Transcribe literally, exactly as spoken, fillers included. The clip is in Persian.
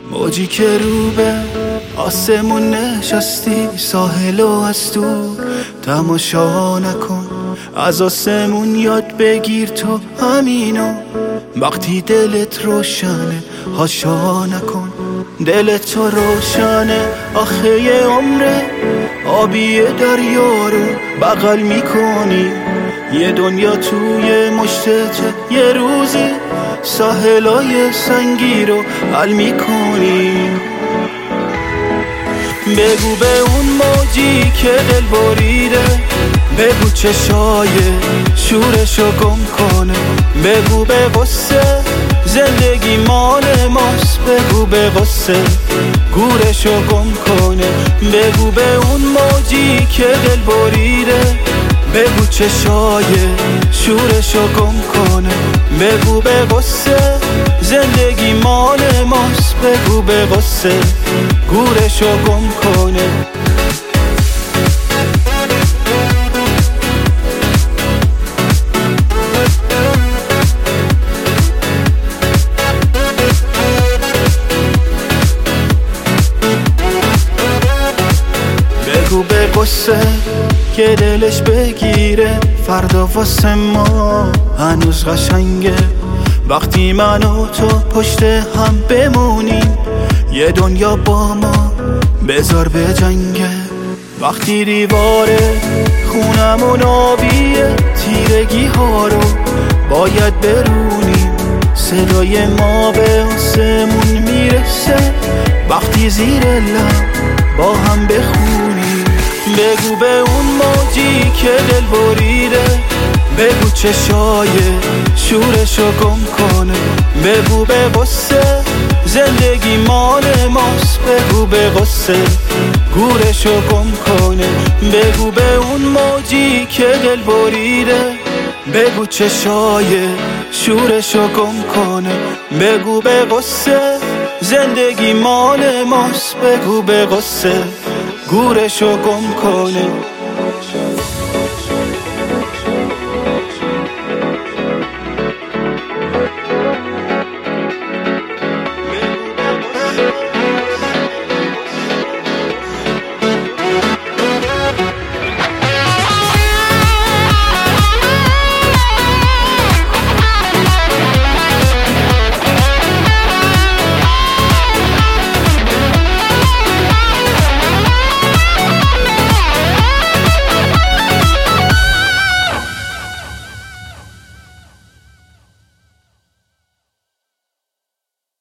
موجی که رو به آسمون نشستی، ساحل و از دور تماشا نکن، از آسمون یاد بگیر تو همینو. وقتی دلت روشنه هاشا نکن، دلت تو روشنه آخه یه عمره، آبی دریا رو بغل میکنی، یه دنیا توی مشتته، یه روزی ساحلای سنگی رو حل میکنی. بگو به اون موجی که دل بریده، بگو چشای شورشو گم کنه، بگو به غصه زندگی مال ماست، بگو به غصه گورشو گم کنه، بگو به اون موجی که دل بریده، بگو چشای شورشو گم کنه، بگو به غصه زندگی مال ماست، بگو به غصه گورشو گم کنه. بگو به غصه که دلش بگیره، فردا واسه ما هنوز قشنگه، وقتی من و تو پشت هم بمونیم، یه دنیا با ما بذار به جنگه. وقتی دیواره خونمون آبیه، تیرگی ها رو باید برونیم، صدای ما به آسمون میرسه، وقتی زیر لب با هم بخونیم. بگو به اون موجی که دل بریده، بگو چشای شورشو گم کنه، بگو به غصه زندگی مال ماست، بگو به غصه گورشو گم کنه، بگو به اون موجی که دل بریده، بگو چشای شورشو گم کنه، بگو به غصه زندگی مال ماست، بگو به غصه گورشو گم کنه.